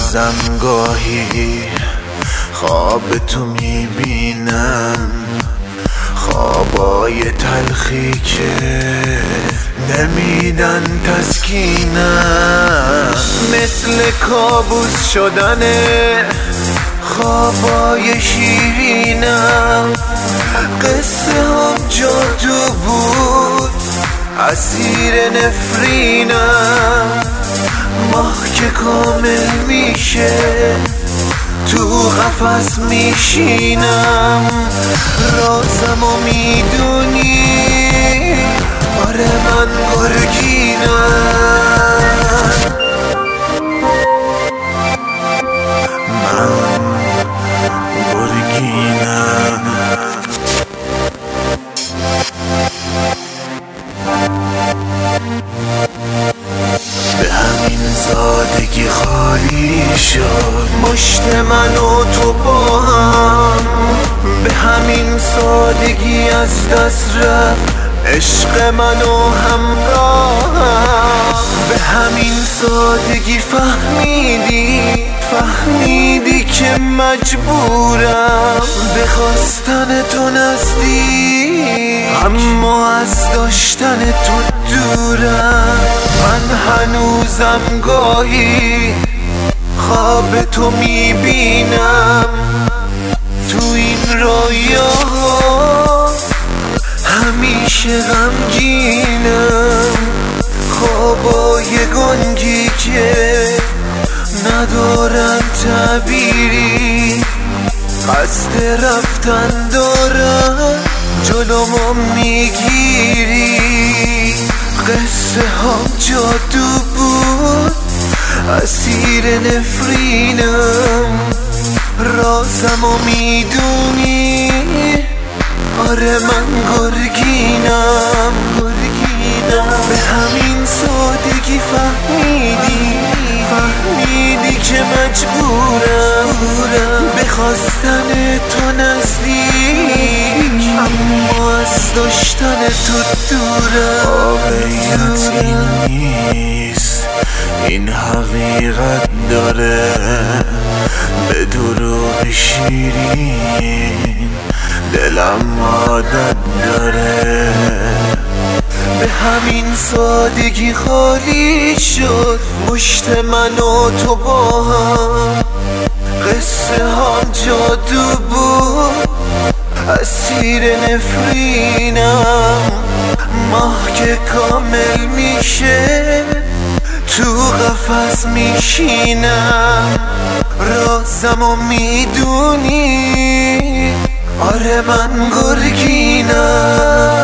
روزم گاهی خواب تو میبینم، خوابای تلخی که نمیدن تسکینم، مثل کابوس شدنه خوابای شیرینم. قصه هم جادو بود اسیر نفرینم، ماه که کامل میشه تو قفس میشینم. رازمو میدونی، آره من گرگینم، من گرگینم. به همین سادگی خالی شد مشت من و تو با هم، به همین سادگی از دست رفت عشق من و همراهم، به همین سادگی فهمیدی که مجبورم به خواستن تو نزدیک، اما از داشتن تو دورم. من هنوزم گاهی خواب تو میبینم، تو این رویاها همیشه غمگینم. خوابای گنگی که ندارن تعبیری، قصد رفتن دارن جلومو میگیری. قصه هم جادو بود اسیر نفرینم، رازمو میدونی، آره من گرگینم. به همین سادگی فهمیدی که مجبورم به خواستن تو نزدیک، اما از داشتن تو دورم. واقعیت این نیست، این حقیقت داره، به دروغ شیرین دلم عادت داره. به همین سادگی خالی شد مشت من و تو با هم، قصه هم جادو بود اسیر نفرینم. ماه که کامل میشه تو قفس میشینم. رازمو میدونی، آره من گرگینم.